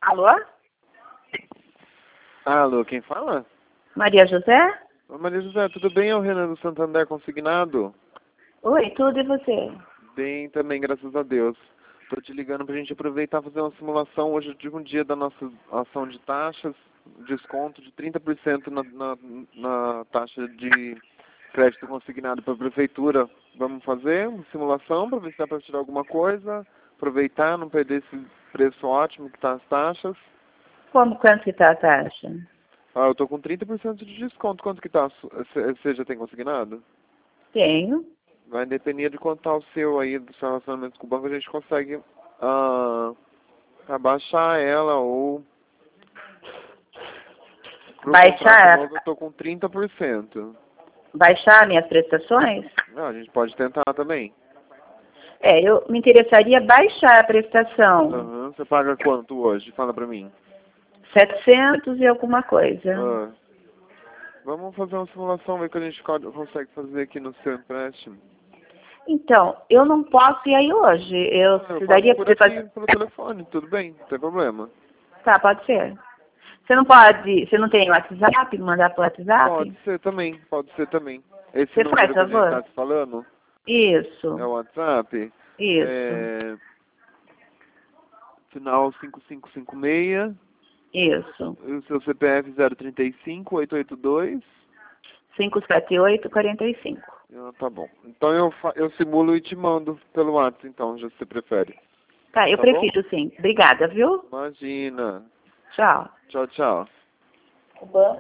Alô? Alô, quem fala? Maria José? Ô, Maria José, tudo bem? É o Renan do Santander Consignado? Oi, tudo e você? Bem também, graças a Deus. Tô te ligando pra gente aproveitar e fazer uma simulação hoje de um dia da nossa ação de taxas, desconto de 30% na taxa de crédito consignado para a prefeitura. Vamos fazer uma simulação para ver se dá para tirar alguma coisa, aproveitar, não perder esse preço ótimo que tá as taxas. Quanto que tá a taxa? Ah, eu tô com 30% de desconto. Quanto que tá? Você já tem consignado? Tenho. Vai depender de quanto tá o seu aí, do seu relacionamento com o banco, a gente consegue abaixar ela ou pro contrato Baixar, novo eu tô com 30%. baixar minhas prestações? Ah, a gente pode tentar também. Eu me interessaria baixar a prestação. Aham. Você paga quanto hoje? Fala pra mim. 700 e alguma coisa. Ah, vamos fazer uma simulação, ver o que a gente consegue fazer aqui no seu empréstimo. Então, eu não posso ir aí hoje. Eu Eu precisaria faço por poder aqui, fazer... pelo telefone, tudo bem, não tem problema. Tá, pode ser. Você não pode... Você não tem WhatsApp? Mandar pro WhatsApp? Pode ser também. Esse Você faz número que a gente favor? tá se falando é Isso. o WhatsApp. Isso. É, final 5556, Isso. o seu CPF 035-882. 578-45. Ah, tá bom. Então eu simulo e te mando pelo WhatsApp, então, já se você prefere. Tá, eu Tá bom? prefiro sim. Obrigada, viu? Imagina. Tchau. Tchau, tchau. O banco